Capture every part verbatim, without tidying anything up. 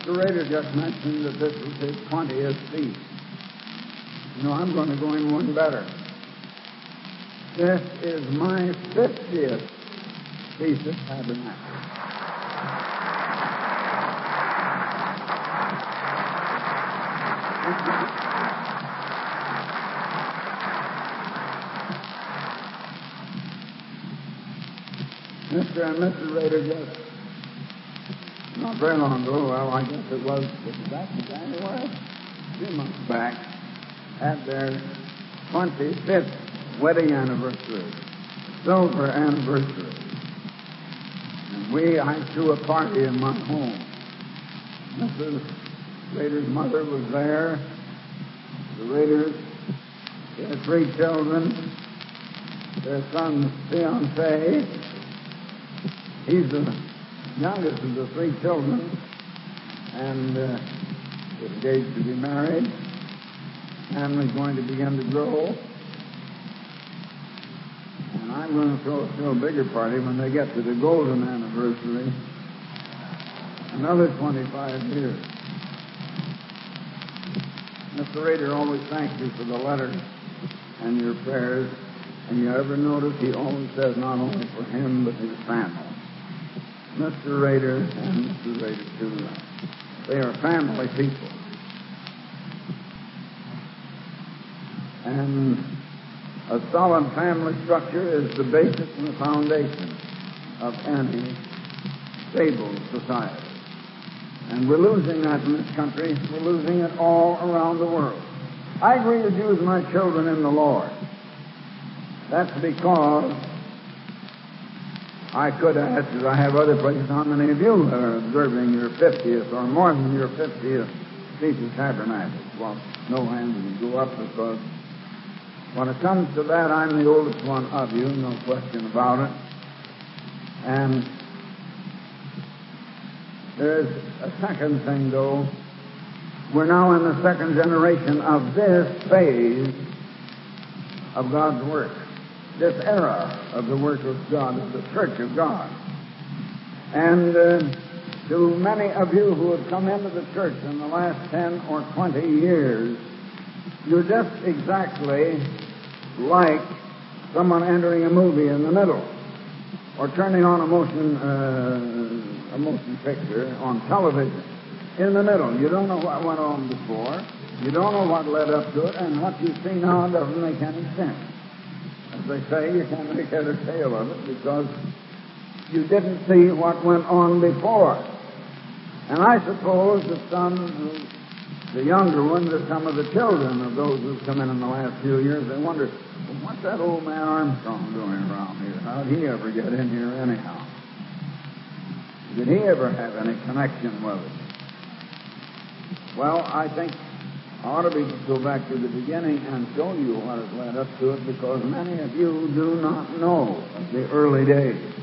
Mister Rader just mentioned that this was his twentieth feast. You know, I'm going to go in one better. This is my fiftieth Feast of Tabernacles. Mister and Missus Rader just not very long ago, well, I guess it was, it was back in January, a few months back, had their twenty-fifth wedding anniversary, silver anniversary. And we, I threw a party in my home. Missus Rader's mother was there. The Raiders, their three children, their son's fiancée. He's the youngest of the three children, and uh, is engaged to be married. Family's going to begin to grow. And I'm going to throw a still bigger party when they get to the golden anniversary. Another twenty-five years. Mister Rader always thanks you for the letters and your prayers. And you ever notice he always says not only for him, but his family. Mister Rader and Missus Rader, too. They are family people. And a solid family structure is the basis and the foundation of any stable society. And we're losing that in this country. We're losing it all around the world. I agree with you as my children in the Lord. That's because I could ask, as I have other places, how many of you are observing your fiftieth or more than your fiftieth Feast of Tabernacles? Well, no hands will go up because when it comes to that, I'm the oldest one of you, no question about it. And there's a second thing, though. We're now in the second generation of this phase of God's work. This era of the work of God, of the Church of God. And uh, to many of you who have come into the church in the last ten or twenty years, you're just exactly like someone entering a movie in the middle, or turning on a motion, uh, a motion picture on television in the middle. You don't know what went on before. You don't know what led up to it, and what you see now doesn't make any sense. As they say, you can't make head or tail of it because you didn't see what went on before. And I suppose that some, the younger ones, or some of the children of those who've come in in the last few years, they wonder, well, what's that old man Armstrong doing around here? How'd he ever get in here anyhow? Did he ever have any connection with it? Well, I think I ought to be go back to the beginning and show you what has led up to it, because many of you do not know of the early days.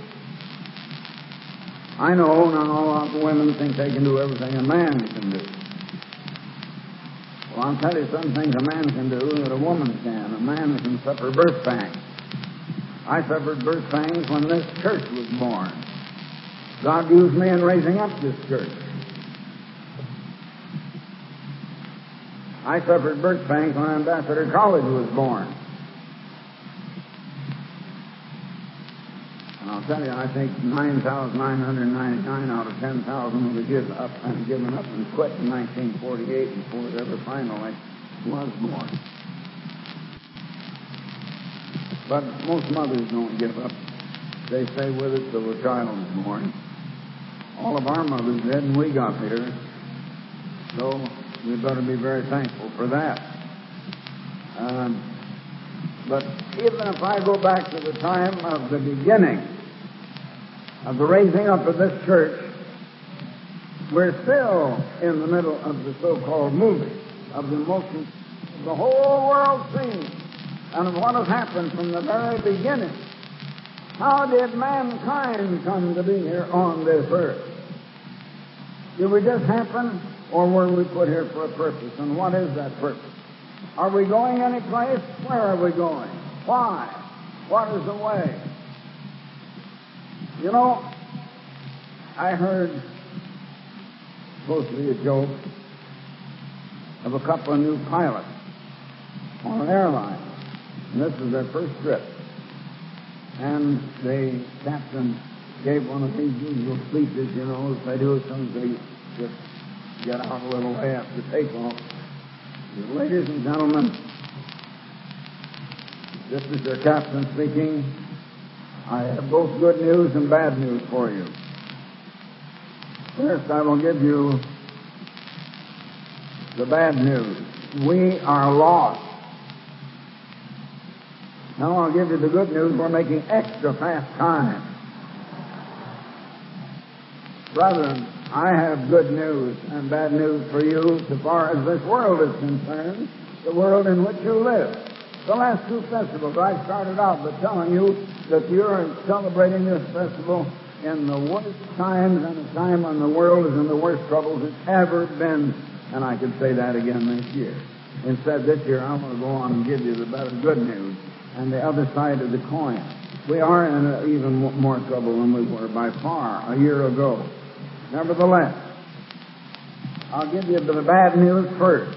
I know now a lot of women think they can do everything a man can do. Well, I'll tell you some things a man can do that a woman can. A man can suffer birth pangs. I suffered birth pangs when this church was born. God used me in raising up this church. I suffered birth pangs when Ambassador College was born. And I'll tell you, I think nine thousand nine hundred ninety-nine out of ten thousand were given up and given up and quit in nineteen forty-eight before it ever finally was born. But most mothers don't give up. They stay with it till the child is born. All of our mothers did, and we got here. So we better be very thankful for that. Um, but even if I go back to the time of the beginning of the raising up of this church, we're still in the middle of the so-called movie, of the motion of the whole world scene, and of what has happened from the very beginning. How did mankind come to be here on this earth? Did we just happen? Or were we put here for a purpose? And what is that purpose? Are we going any place? Where are we going? Why? What is the way? You know, I heard supposed to be a joke of a couple of new pilots on an airline. And this was their first trip. And the captain gave one of these usual speeches, you know, as they do as soon as they just get out a little way after takeoff. Ladies and gentlemen, this is their captain speaking. I have both good news and bad news for you. First, I will give you the bad news. We are lost. Now I'll give you the good news. We're making extra fast time. Brethren, I have good news and bad news for you so far as this world is concerned, the world in which you live. The last two festivals, I started out by telling you that you're celebrating this festival in the worst times and a time when the world is in the worst troubles it's ever been. And I could say that again this year. Instead, this year, I'm going to go on and give you the better good news and the other side of the coin. We are in a, even more trouble than we were by far a year ago. Nevertheless, I'll give you the bad news first.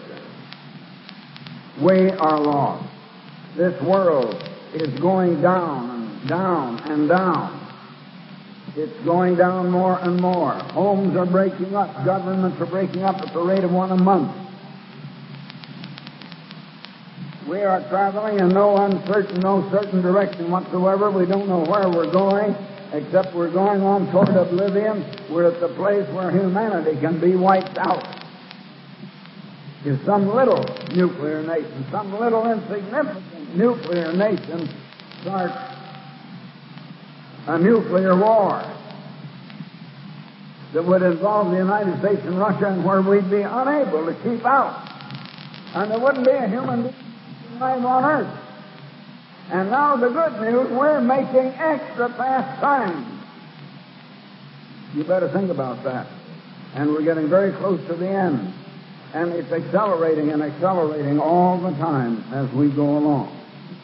We are lost. This world is going down and down and down. It's going down more and more. Homes are breaking up. Governments are breaking up at the rate of one a month. We are traveling in no uncertain, no certain direction whatsoever. We don't know where we're going, except we're going on toward oblivion. We're at the place where humanity can be wiped out. If some little nuclear nation, some little insignificant nuclear nation starts a nuclear war that would involve the United States and Russia, and where we'd be unable to keep out. And there wouldn't be a human being alive on Earth. And now the good news, we're making extra fast time. You better think about that. And we're getting very close to the end. And it's accelerating and accelerating all the time as we go along.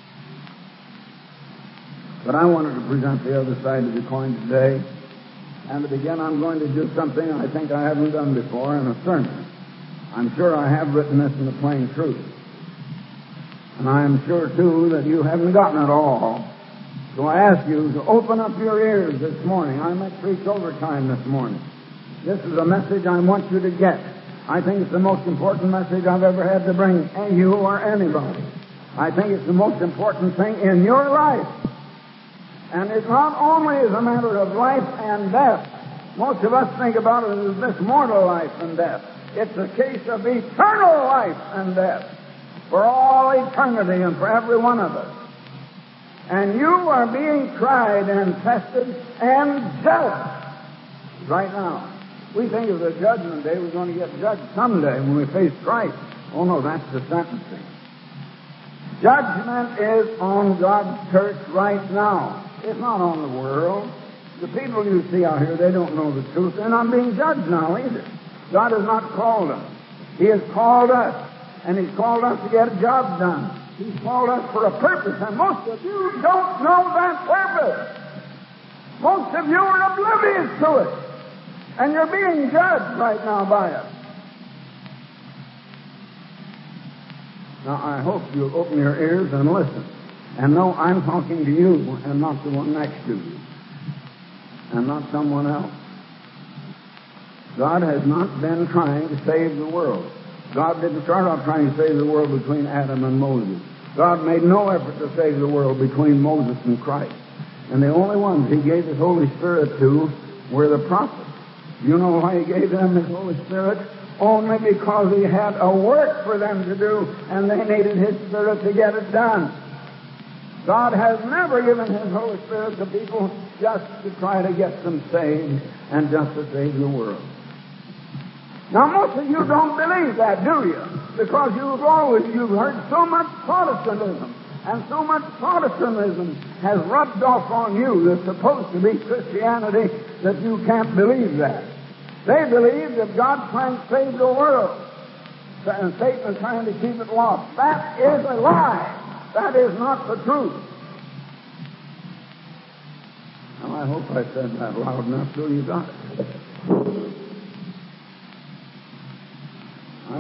But I wanted to present the other side of the coin today. And to begin, I'm going to do something I think I haven't done before in a sermon. I'm sure I have written this in the plain truth. And I am sure, too, that you haven't gotten it all. So I ask you to open up your ears this morning. I'm at preach overtime this morning. This is a message I want you to get. I think it's the most important message I've ever had to bring you or anybody. I think it's the most important thing in your life. And it not only is a matter of life and death. Most of us think about it as this mortal life and death. It's a case of eternal life and death for all eternity and for every one of us. And you are being tried and tested and judged right now. We think of the judgment day, we're going to get judged someday when we face Christ. Oh no, that's the sentencing. Judgment is on God's church right now. It's not on the world. The people you see out here, they don't know the truth. They're not being judged now either. God has not called them. He has called us. And He's called us to get a job done. He's called us for a purpose. And most of you don't know that purpose. Most of you are oblivious to it. And you're being judged right now by it. Now, I hope you'll open your ears and listen. And know I'm talking to you and not the one next to you. And not someone else. God has not been trying to save the world. God didn't start off trying to save the world between Adam and Moses. God made no effort to save the world between Moses and Christ. And the only ones He gave His Holy Spirit to were the prophets. You know why He gave them His Holy Spirit? Only because He had a work for them to do, and they needed His Spirit to get it done. God has never given His Holy Spirit to people just to try to get them saved and just to save the world. Now, most of you don't believe that, do you? Because you've always, you've heard so much Protestantism, and so much Protestantism has rubbed off on you that's supposed to be Christianity that you can't believe that. They believe that God's trying to save the world, and Satan is trying to keep it lost. That is a lie. That is not the truth. Well, I hope I said that loud enough so you got it.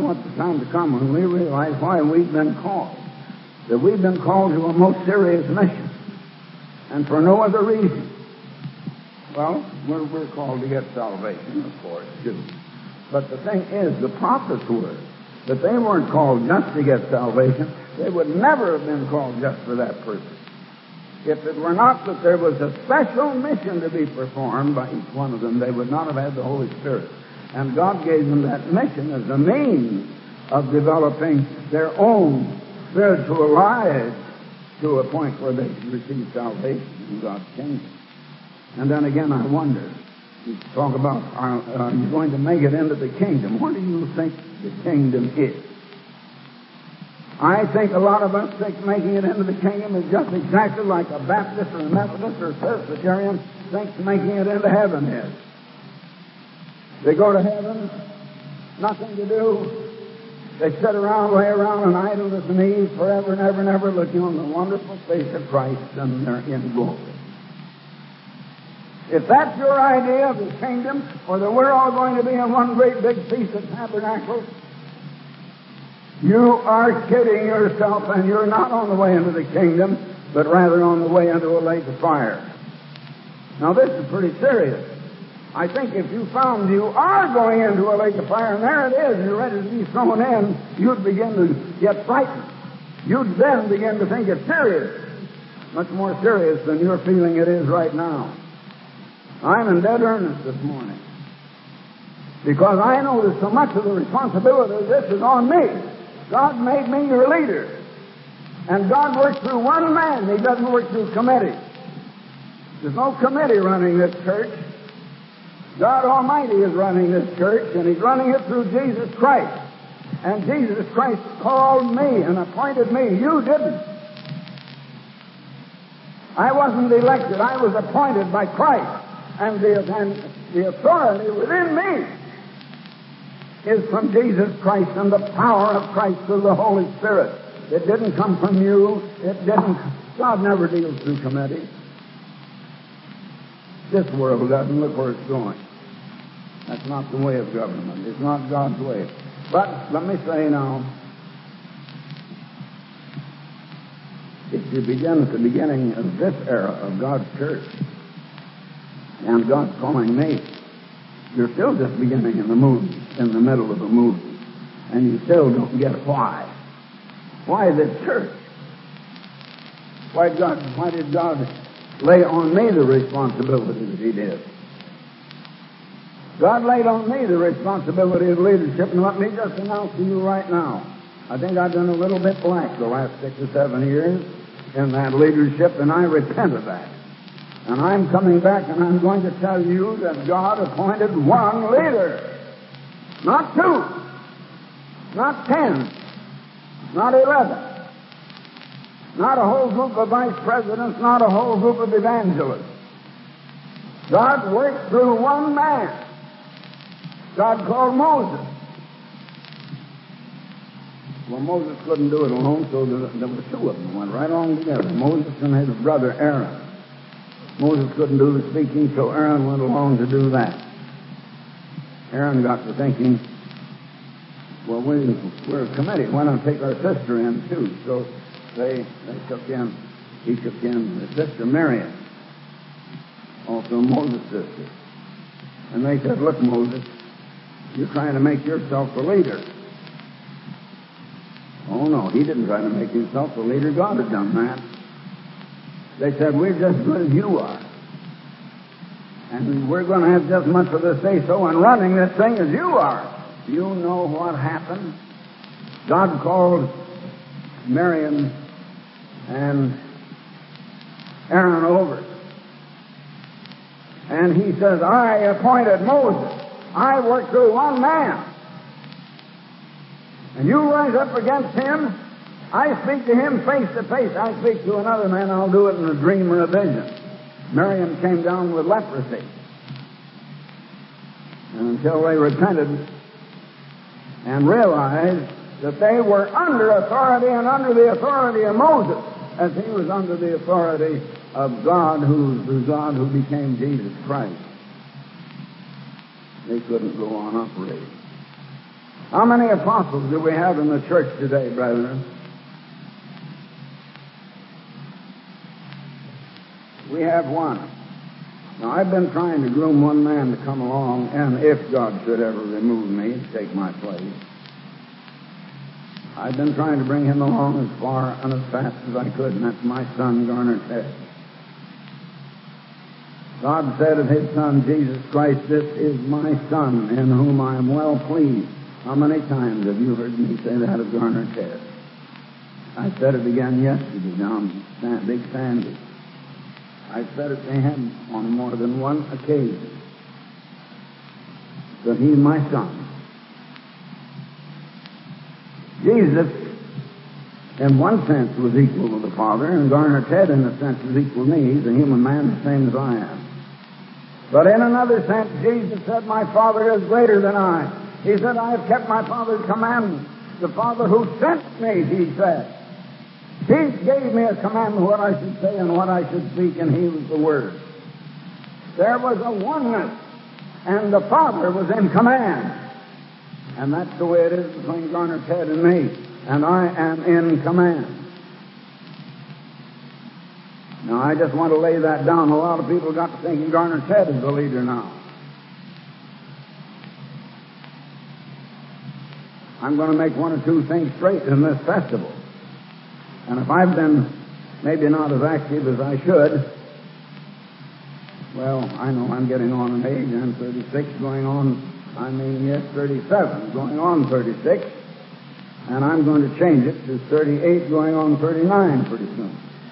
at the time to come when we realize why we've been called. That we've been called to a most serious mission. And for no other reason. Well, we're, we're called to get salvation, of course, too. But the thing is, the prophets were. That they weren't called just to get salvation. They would never have been called just for that purpose. If it were not that there was a special mission to be performed by each one of them, they would not have had the Holy Spirit. And God gave them that mission as a means of developing their own spiritual lives to a point where they could receive salvation in God's kingdom. And then again, I wonder, you talk about, are, are you going to make it into the kingdom? What do you think the kingdom is? I think a lot of us think making it into the kingdom is just exactly like a Baptist or a Methodist or a Presbyterian thinks making it into heaven is. They go to heaven, nothing to do. They sit around, lay around in idleness and ease forever and ever and ever, looking on the wonderful face of Christ, and they're in glory. If that's your idea of the kingdom, or that we're all going to be in one great big feast of tabernacles, you are kidding yourself, and you're not on the way into the kingdom, but rather on the way into a lake of fire. Now, this is pretty serious. I think if you found you are going into a lake of fire, and there it is, you're ready to be thrown in, you'd begin to get frightened. You'd then begin to think it's serious, much more serious than you're feeling it is right now. I'm in dead earnest this morning, because I know that so much of the responsibility of this is on me. God made me your leader. And God works through one man. He doesn't work through committee. There's no committee running this church. God Almighty is running this church, and He's running it through Jesus Christ. And Jesus Christ called me and appointed me. You didn't. I wasn't elected. I was appointed by Christ. And the, and the authority within me is from Jesus Christ and the power of Christ through the Holy Spirit. It didn't come from you. It didn't. God never deals through committee. This world doesn't. Look where it's going. That's not the way of government. It's not God's way. But let me say now, if you begin at the beginning of this era of God's church, and God's calling me, you're still just beginning in the movement, in the middle of a movement, and you still don't get why. Why this church? Why God? Why did God lay on me the responsibility that He did? God laid on me the responsibility of leadership, and let me just announce to you right now, I think I've done a little bit black the last six or seven years in that leadership, and I repent of that. And I'm coming back and I'm going to tell you that God appointed one leader. Not two. Not ten. Not eleven. Not a whole group of vice presidents. Not a whole group of evangelists. God worked through one man. God called Moses. Well, Moses couldn't do it alone, so there were two of them went right along together. Moses and his brother Aaron. Moses couldn't do the speaking, so Aaron went along to do that. Aaron got to thinking, well, we, we're a committee. Why not take our sister in, too? So they, they took in, he took in his sister Miriam, also Moses' sister. And they said, look, Moses, you're trying to make yourself the leader. Oh, no, he didn't try to make himself the leader. God had done that. They said, we're just as good as you are. And we're going to have just as much of the say-so in running this thing as you are. You know what happened? God called Miriam and Aaron over. And he says, I appointed Moses. I worked through one man. And you rise up against him. I speak to him face to face. I speak to another man, I'll do it in a dream or a vision. Miriam came down with leprosy. And until they repented and realized that they were under authority and under the authority of Moses, as he was under the authority of God, who, the God who became Jesus Christ. They couldn't go on operating. How many apostles do we have in the church today, brethren? We have one. Now, I've been trying to groom one man to come along, and if God should ever remove me and take my place, I've been trying to bring him along as far and as fast as I could, and that's my son, Garner Ted. God said of his Son, Jesus Christ, "This is my Son, in whom I am well pleased." How many times have you heard me say that of Garner Ted? I said it again yesterday down in Big Sandy. I said it to him on more than one occasion, that he's my son. Jesus, in one sense, was equal to the Father, and Garner Ted, in a sense, was equal to me. He's a human man the same as I am. But in another sense, Jesus said, "My Father is greater than I." He said, "I have kept my Father's commandments." The Father who sent me, he said, he gave me a commandment what I should say and what I should speak, and he was the Word. There was a oneness, and the Father was in command. And that's the way it is between Garner Ted and me, and I am in command. Now, I just want to lay that down. A lot of people got to thinking Garner Ted is the leader now. I'm going to make one or two things straight in this festival. And if I've been maybe not as active as I should, well, I know I'm getting on in age. I'm thirty-six, going on, I mean, yes, thirty-seven, going on thirty-six. And I'm going to change it to thirty-eight, going on thirty-nine pretty soon.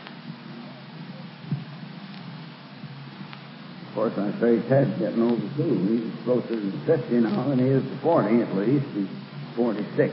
Of course, I say Ted's getting older, too. He's closer to fifty now than he is to forty, at least. He's forty-six.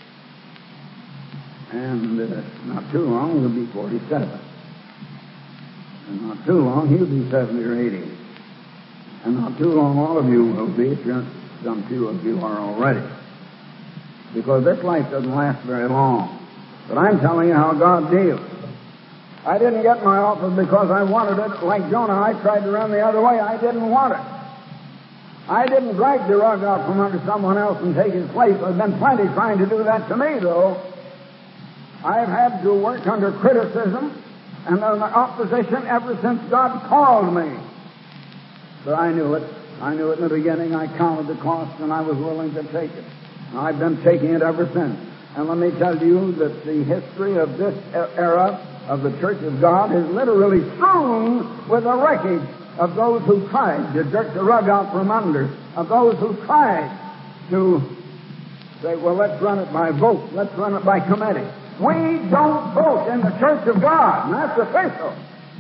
And uh, not too long, he'll be forty-seven. And not too long, he'll be seventy or eighty. And not too long, all of you will be, if you're, some few of you are already. Because this life doesn't last very long. But I'm telling you how God deals. I didn't get my office because I wanted it. Like Jonah, I tried to run the other way. I didn't want it. I didn't drag the rug out from under someone else and take his place. There's been plenty trying to do that to me, though. I've had to work under criticism and under opposition ever since God called me. But I knew it. I knew it in the beginning. I counted the cost, and I was willing to take it. And I've been taking it ever since. And let me tell you that the history of this era of the Church of God is literally strewn with the wreckage of those who tried to jerk the rug out from under, of those who tried to say, well, let's run it by vote, let's run it by committee. We don't vote in the Church of God, and that's official.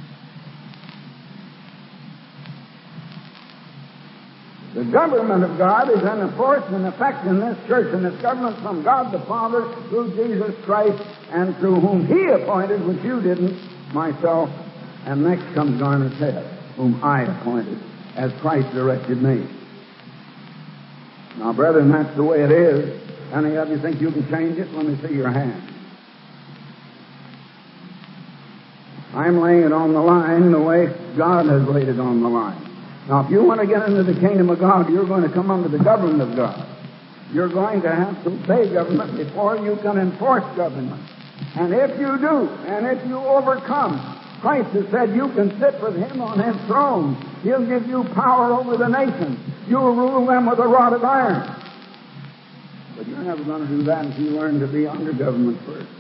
The government of God is in force and effect in this church, and it's government from God the Father through Jesus Christ and through whom He appointed, which you didn't, myself, and next comes Garner Ted, whom I appointed, as Christ directed me. Now, brethren, that's the way it is. Any of you think you can change it? Let me see your hand. I'm laying it on the line the way God has laid it on the line. Now, if you want to get into the kingdom of God, you're going to come under the government of God. You're going to have to obey government before you can enforce government. And if you do, and if you overcome, Christ has said you can sit with Him on His throne. He'll give you power over the nations. You'll rule them with a rod of iron. But you're never going to do that until you learn to be under government first.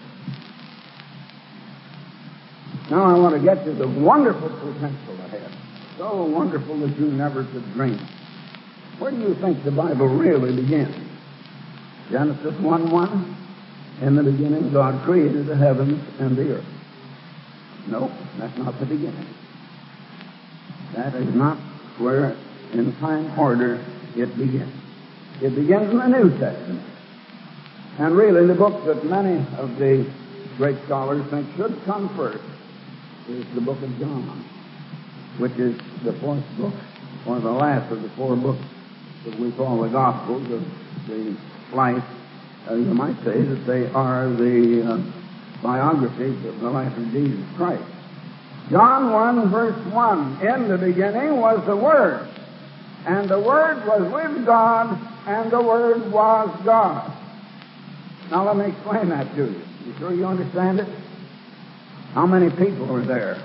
Now I want to get to the wonderful potential ahead. So wonderful that you never could dream. Where do you think the Bible really begins? Genesis one one. In the beginning, God created the heavens and the earth. No, that's not the beginning. That is not where, in time order, it begins. It begins in the New Testament. And really, the book that many of the great scholars think should come first is the book of John, which is the fourth book, or the last of the four books that we call the Gospels of the life. Uh, you might say that they are the uh, biographies of the life of Jesus Christ. John one, verse one, in the beginning was the Word, and the Word was with God, and the Word was God. Now let me explain that to you. You sure you understand it? How many people were there?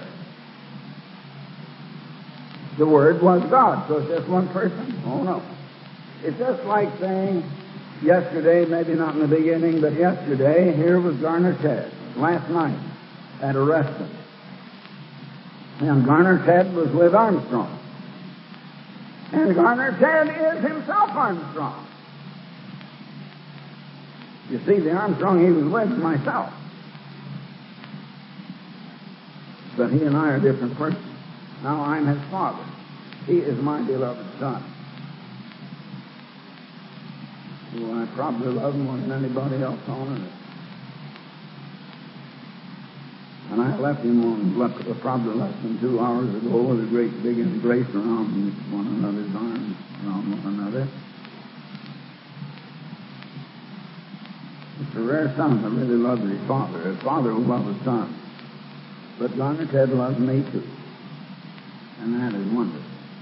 The Word was God. So it's just one person? Oh, no. It's just like saying yesterday, maybe not in the beginning, but yesterday, here was Garner Ted, last night, at a restaurant. And Garner Ted was with Armstrong. And Garner Ted is himself Armstrong. You see, the Armstrong he was with is myself. But he and I are different persons. Now I'm his father. He is my beloved son. Well, I probably love him more than anybody else on earth. And I left him on, left, probably less than two hours ago with a great big embrace around one another's arms, around one another. It's a rare son that really loves his father, a father who loves his son. But Garner Ted loves me too. And that is wonderful.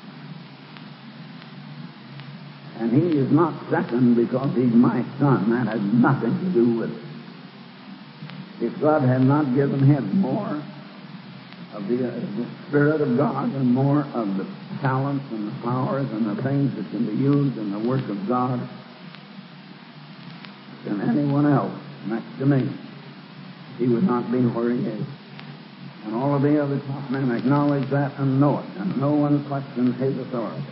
And he is not second because he's my son. That has nothing to do with it. If God had not given him more of the, uh, the Spirit of God and more of the talents and the powers and the things that can be used in the work of God than anyone else next to me, he would not be where he is. And all of the other top men acknowledge that and know it, and no one questions his authority.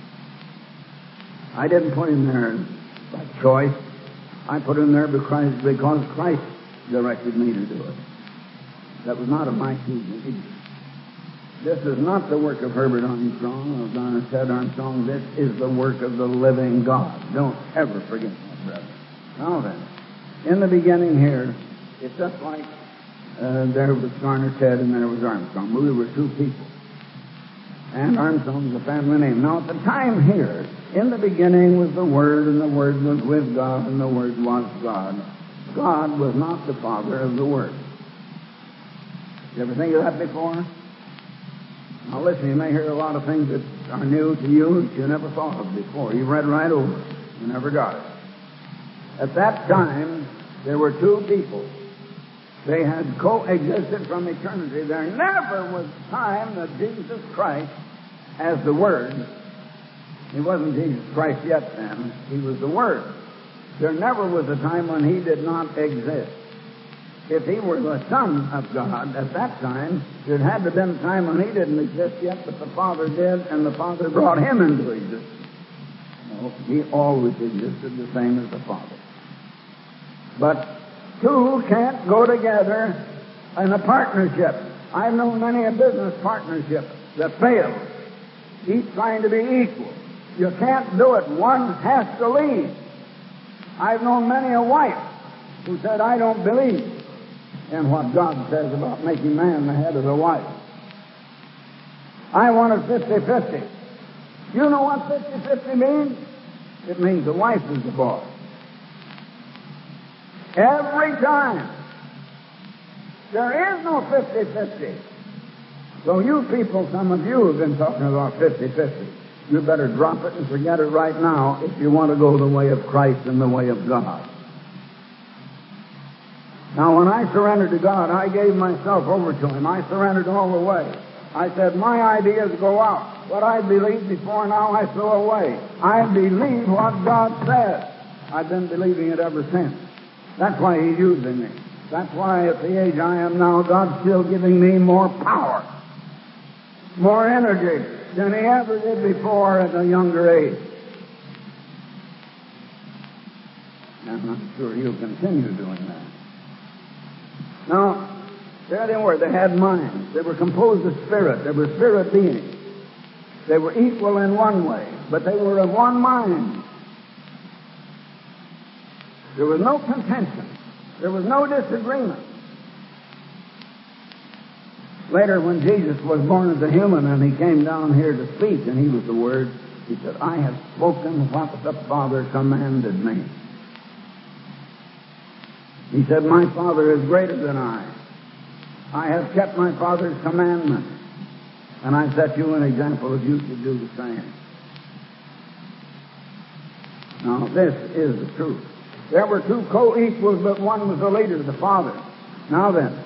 I didn't put him there by choice. I put him there because, because Christ directed me to do it. That was not of my choosing. This is not the work of Herbert Armstrong or Garner Ted Armstrong. This is the work of the living God. Don't ever forget that, brother. Now then, in the beginning here, it's just like uh, there was Garner Ted and there was Armstrong. We were two people. And Armstrong's a family name. Now at the time here, in the beginning was the Word, and the Word was with God, and the Word was God. God was not the Father of the Word. You ever think of that before? Now listen, you may hear a lot of things that are new to you that you never thought of before. You read right over it. You never got it. At that time, there were two people. They had coexisted from eternity. There never was time that Jesus Christ, as the Word, he wasn't Jesus Christ yet then, he was the Word. There never was a time when he did not exist. If he were the Son of God at that time, there had to have been a time when he didn't exist yet, but the Father did, and the Father brought him into existence. No, he always existed the same as the Father. But two can't go together in a partnership. I've known many a business partnership that failed, each trying to be equal. You can't do it. One has to lead. I've known many a wife who said, I don't believe in what God says about making man the head of the wife. I want it fifty-fifty. You know what fifty-fifty means? It means the wife is the boss. Every time. There is no fifty-fifty. So you people, some of you have been talking about fifty-fifty. You better drop it and forget it right now if you want to go the way of Christ and the way of God. Now, when I surrendered to God, I gave myself over to Him. I surrendered all the way. I said, my ideas go out. What I believed before now, I throw away. I believe what God says. I've been believing it ever since. That's why He's using me. That's why at the age I am now, God's still giving me more power, more energy than He ever did before at a younger age. And I'm sure He'll continue doing that. Now, there they were. They had minds. They were composed of spirit. They were spirit beings. They were equal in one way, but they were of one mind. There was no contention. There was no disagreement. Later, when Jesus was born as a human and He came down here to speak, and He was the Word, He said, I have spoken what the Father commanded me. He said, my Father is greater than I. I have kept my Father's commandments, and I set you an example that you should do the same. Now, this is the truth. There were two co-equals, but one was the leader, the Father. Now then,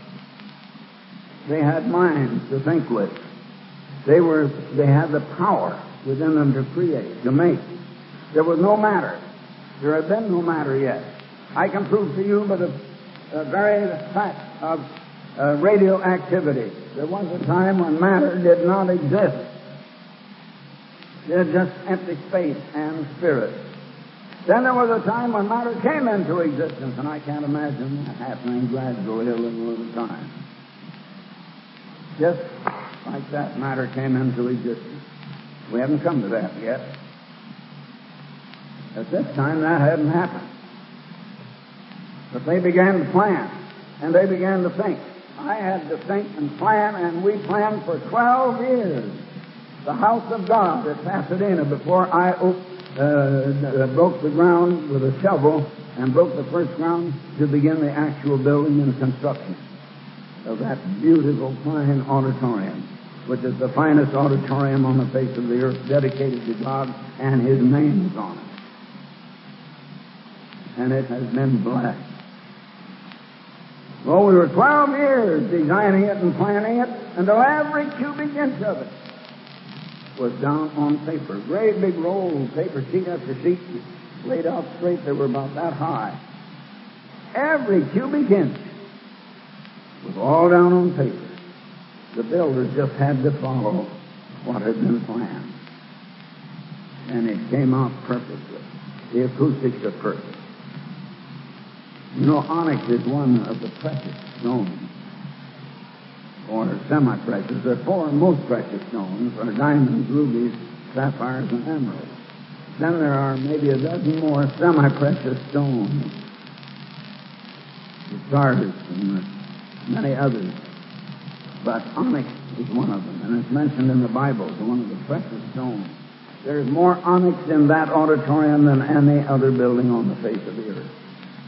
they had minds to think with. They were, they had the power within them to create, to make. There was no matter. There had been no matter yet. I can prove to you by the uh, very fact of uh, radioactivity. There was a time when matter did not exist. It was just empty space and spirit. Then there was a time when matter came into existence, and I can't imagine that happening gradually a little at a time. Just like that, matter came into existence. We haven't come to that yet. At this time, that hadn't happened. But they began to plan, and they began to think. I had to think and plan, and we planned for twelve years. The house of God at Pasadena, before I op- uh, broke the ground with a shovel and broke the first ground to begin the actual building and construction of that beautiful, fine auditorium, which is the finest auditorium on the face of the earth, dedicated to God, and His name is on it. And it has been blessed. Well, we were twelve years designing it and planning it, until every cubic inch of it was down on paper. Great big roll of paper, sheet after sheet, laid out straight. They were about that high. Every cubic inch was all down on paper. The builders just had to follow what had been planned. And it came out perfectly. The acoustics are perfect. You know, onyx is one of the precious stones, or semi-precious. The four most precious stones are diamonds, rubies, sapphires, and emeralds. Then there are maybe a dozen more semi-precious stones, the stardust and many others. But onyx is one of them, and it's mentioned in the Bible as one of the precious stones. There's more onyx in that auditorium than any other building on the face of the earth.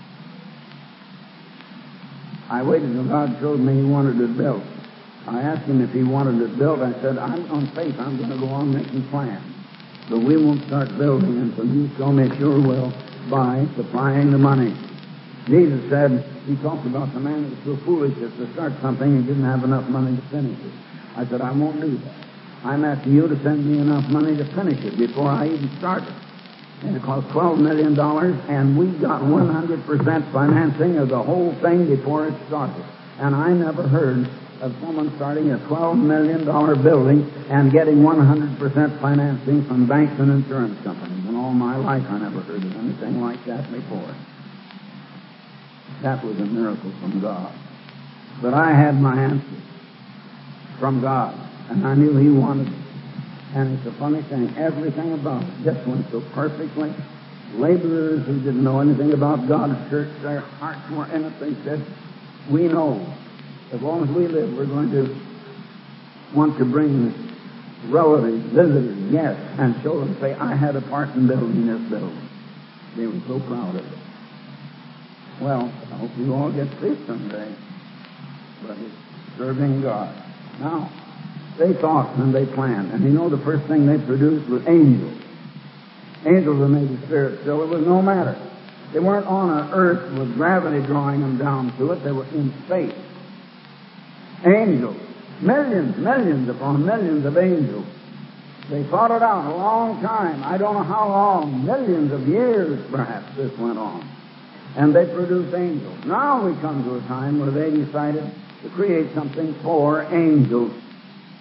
I waited until God showed me He wanted it built. I asked Him if He wanted it built. I said, I'm on faith. I'm going to go on making plans. But we won't start building until you show me sure will by supplying the money. Jesus said, He talked about the man that was so foolish as to start something and didn't have enough money to finish it. I said, I won't do that. I'm asking you to send me enough money to finish it before I even start it. And it cost twelve million dollars, and we got one hundred percent financing of the whole thing before it started. And I never heard of someone starting a twelve million dollars building and getting one hundred percent financing from banks and insurance companies. In all my life, I never heard of anything like that before. That was a miracle from God. But I had my answer from God, and I knew He wanted it. And it's a funny thing, everything about it just went so perfectly. Laborers who didn't know anything about God's church, their hearts were in it. They said, we know, as long as we live, we're going to want to bring relatives, visitors, yes, and show them, say, I had a part in building this building. They were so proud of it. Well, I hope you all get this someday. But it's serving God. Now, they thought and they planned. And you know the first thing they produced was angels. Angels were made of spirit still. It was no matter. They weren't on an earth with gravity drawing them down to it. They were in space. Angels. Millions, millions upon millions of angels. They thought it out a long time. I don't know how long. Millions of years, perhaps, this went on. And they produced angels. Now we come to a time where they decided to create something for angels.